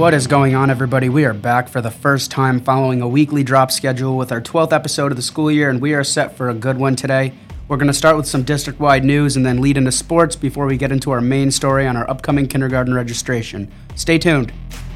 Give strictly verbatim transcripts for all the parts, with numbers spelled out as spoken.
What is going on, everybody? We are back for the first time following a weekly drop schedule with our twelfth episode of the school year, and we are set for a good one today. We're going to start with some district-wide news and then lead into sports before we get into our main story on our upcoming kindergarten registration. Stay tuned.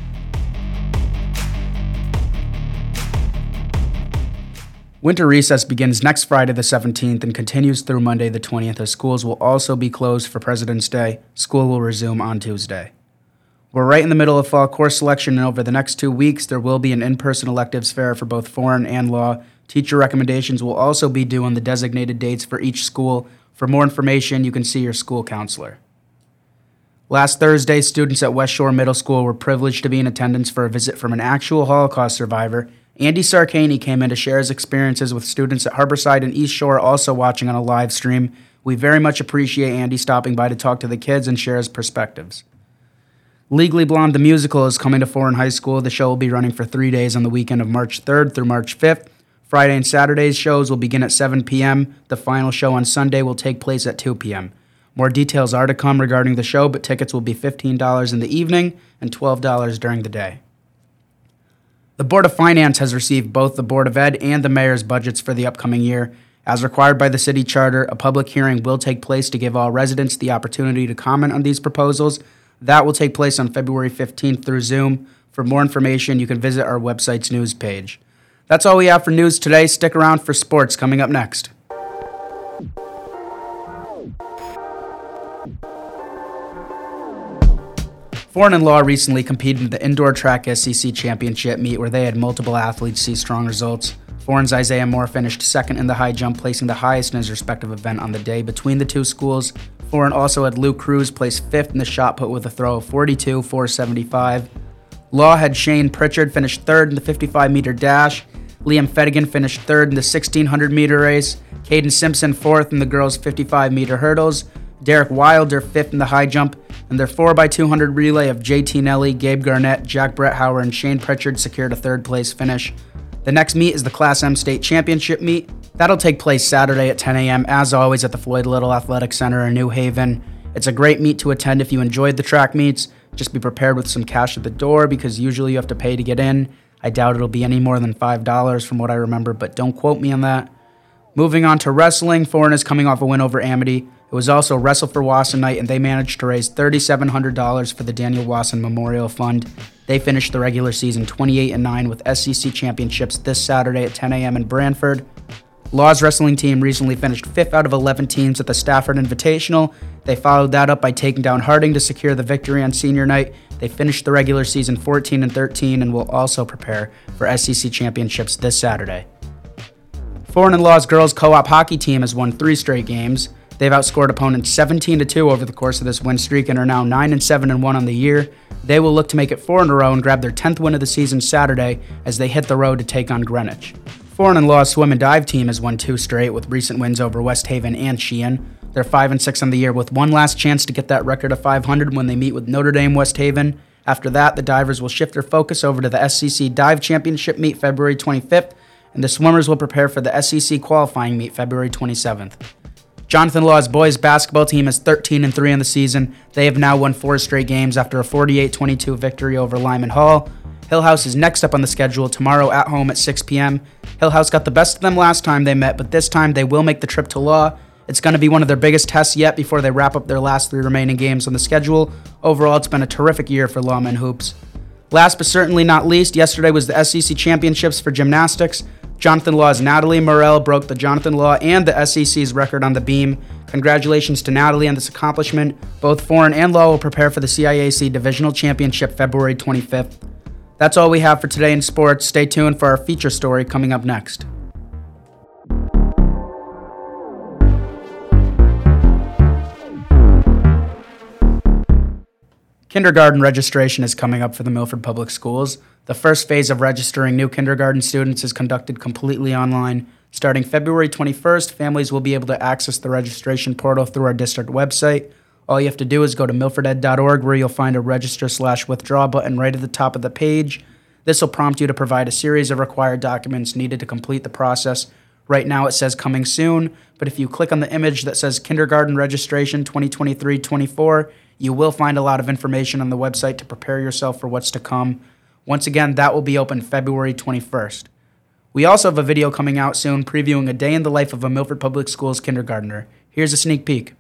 Winter recess begins next Friday the seventeenth and continues through Monday the twentieth, as schools will also be closed for President's Day. School will resume on Tuesday. We're right in the middle of fall course selection, and over the next two weeks, there will be an in-person electives fair for both foreign and law. Teacher recommendations will also be due on the designated dates for each school. For more information, you can see your school counselor. Last Thursday, students at West Shore Middle School were privileged to be in attendance for a visit from an actual Holocaust survivor. Andy Sarkany came in to share his experiences with students at Harborside and East Shore, also watching on a live stream. We very much appreciate Andy stopping by to talk to the kids and share his perspectives. Legally Blonde the Musical is coming to Foran High School. The show will be running for three days on the weekend of March third through March fifth. Friday and Saturday's shows will begin at seven p.m. The final show on Sunday will take place at two p.m. More details are to come regarding the show, but tickets will be fifteen dollars in the evening and twelve dollars during the day. The Board of Finance has received both the Board of Ed and the Mayor's budgets for the upcoming year. As required by the city charter, a public hearing will take place to give all residents the opportunity to comment on these proposals. That will take place on February fifteenth through Zoom. For more information, you can visit our website's news page. That's all we have for news today. Stick around for sports coming up next. Foran and Law recently competed in the indoor track S E C championship meet where they had multiple athletes see strong results. Foran's Isaiah Moore finished second in the high jump, placing the highest in his respective event on the day between the two schools. Foran also had Luke Cruz place fifth in the shot put with a throw of forty-two four seventy-five. Law had Shane Pritchard finish third in the fifty-five meter dash. Liam Fedigan finished third in the sixteen hundred meter race. Caden Simpson fourth in the girls' fifty-five meter hurdles. Derek Wilder fifth in the high jump. And their four by two hundred relay of J T Nelly, Gabe Garnett, Jack Bretthauer, and Shane Pritchard secured a third place finish. The next meet is the Class M State Championship meet. That'll take place Saturday at ten a.m. as always at the Floyd Little Athletic Center in New Haven. It's a great meet to attend if you enjoyed the track meets. Just be prepared with some cash at the door because usually you have to pay to get in. I doubt it'll be any more than five dollars from what I remember, but don't quote me on that. Moving on to wrestling, Foran is coming off a win over Amity. It was also Wrestle for Wasson night, and they managed to raise three thousand seven hundred dollars for the Daniel Wasson Memorial Fund. They finished the regular season twenty-eight and nine with S E C championships this Saturday at ten a.m. in Brantford. Law's wrestling team recently finished fifth out of eleven teams at the Stafford Invitational. They followed that up by taking down Harding to secure the victory on senior night. They finished the regular season fourteen and thirteen and will also prepare for S E C championships this Saturday. Foran and Law's girls co-op hockey team has won three straight games. They've outscored opponents seventeen to two over the course of this win streak and are now nine and seven and one on the year. They will look to make it four in a row and grab their tenth win of the season Saturday as they hit the road to take on Greenwich. Foran and Law's swim and dive team has won two straight with recent wins over West Haven and Sheehan. They're five and six on the year with one last chance to get that record of five hundred when they meet with Notre Dame West Haven. After that, the divers will shift their focus over to the S E C Dive Championship meet February twenty-fifth, and the swimmers will prepare for the S E C qualifying meet February twenty-seventh. Jonathan Law's boys basketball team is thirteen and three on the season. They have now won four straight games after a forty-eight twenty-two victory over Lyman Hall. Hillhouse is next up on the schedule tomorrow at home at six p.m. Hillhouse got the best of them last time they met, but this time they will make the trip to Law. It's going to be one of their biggest tests yet before they wrap up their last three remaining games on the schedule. Overall, it's been a terrific year for Lawmen hoops. Last but certainly not least, yesterday was the S E C Championships for gymnastics. Jonathan Law's Natalie Morrell broke the Jonathan Law and the S E C's record on the beam. Congratulations to Natalie on this accomplishment. Both Foran and Law will prepare for the C I A C Divisional Championship February twenty-fifth. That's all we have for today in sports. Stay tuned for our feature story coming up next. Kindergarten registration is coming up for the Milford Public Schools. The first phase of registering new kindergarten students is conducted completely online. Starting February twenty-first, families will be able to access the registration portal through our district website. All you have to do is go to milford ed dot org where you'll find a register slash withdraw button right at the top of the page. This will prompt you to provide a series of required documents needed to complete the process. Right now it says coming soon, but if you click on the image that says kindergarten registration twenty twenty-three twenty-four, You will find a lot of information on the website to prepare yourself for what's to come. Once again, that will be open February twenty-first. We also have a video coming out soon previewing a day in the life of a Milford Public Schools kindergartner. Here's a sneak peek.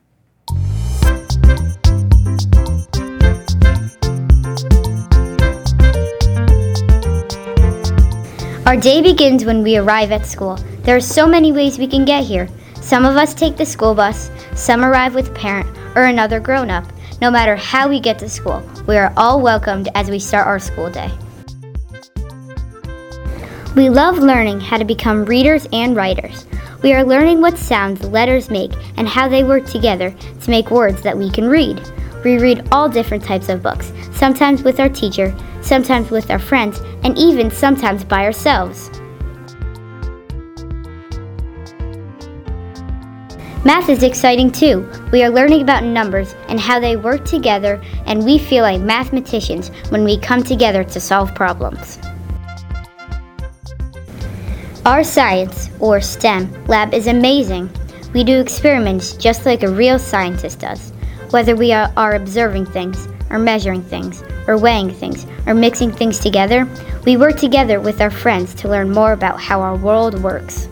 Our day begins when we arrive at school. There are so many ways we can get here. Some of us take the school bus, some arrive with a parent or another grown-up. No matter how we get to school, we are all welcomed as we start our school day. We love learning how to become readers and writers. We are learning what sounds letters make and how they work together to make words that we can read. We read all different types of books, sometimes with our teacher, sometimes with our friends, and even sometimes by ourselves. Math is exciting too. We are learning about numbers and how they work together, and we feel like mathematicians when we come together to solve problems. Our science, or STEM, lab is amazing. We do experiments just like a real scientist does. Whether we are, are observing things, or measuring things, or weighing things, or mixing things together, we work together with our friends to learn more about how our world works.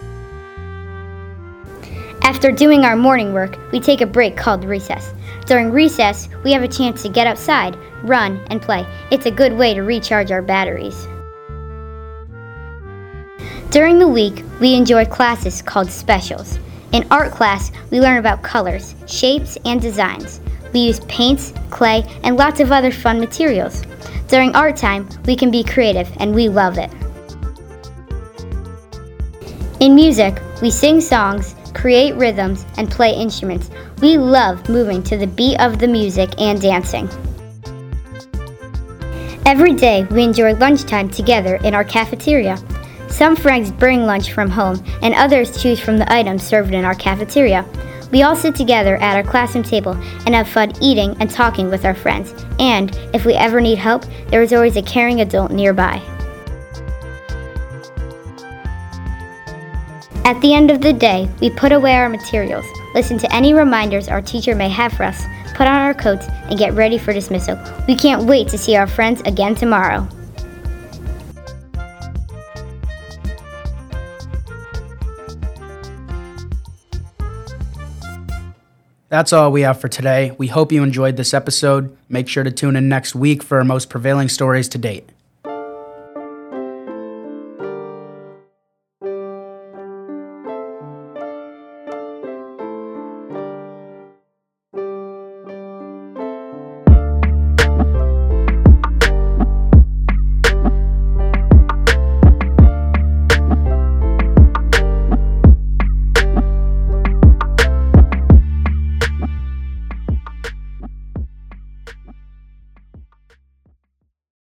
After doing our morning work, we take a break called recess. During recess, we have a chance to get outside, run, and play. It's a good way to recharge our batteries. During the week, we enjoy classes called specials. In art class, we learn about colors, shapes, and designs. We use paints, clay, and lots of other fun materials. During art time, we can be creative, and we love it. In music, we sing songs, create rhythms, and play instruments. We love moving to the beat of the music and dancing. Every day, we enjoy lunchtime together in our cafeteria. Some friends bring lunch from home, and others choose from the items served in our cafeteria. We all sit together at our classroom table and have fun eating and talking with our friends. And if we ever need help, there is always a caring adult nearby. At the end of the day, we put away our materials, listen to any reminders our teacher may have for us, put on our coats, and get ready for dismissal. We can't wait to see our friends again tomorrow. That's all we have for today. We hope you enjoyed this episode. Make sure to tune in next week for our most prevailing stories to date.